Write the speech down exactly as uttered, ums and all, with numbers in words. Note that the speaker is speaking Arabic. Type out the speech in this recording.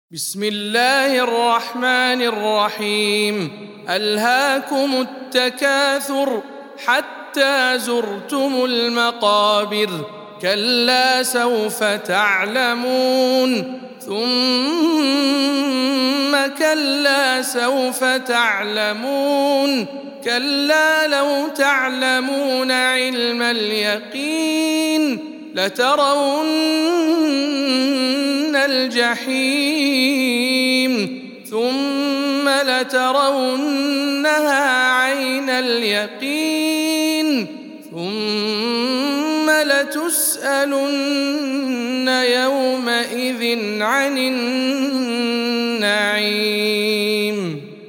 بسم الله الرحمن الرحيم. ألهاكم التكاثر حتى زرتم المقابر، كلا سوف تعلمون ثم كلا سوف تعلمون كلا لو تعلمون علم اليقين لترون الجحيم ثم لترونها عين اليقين ثم لتسألن يومئذ عن النعيم.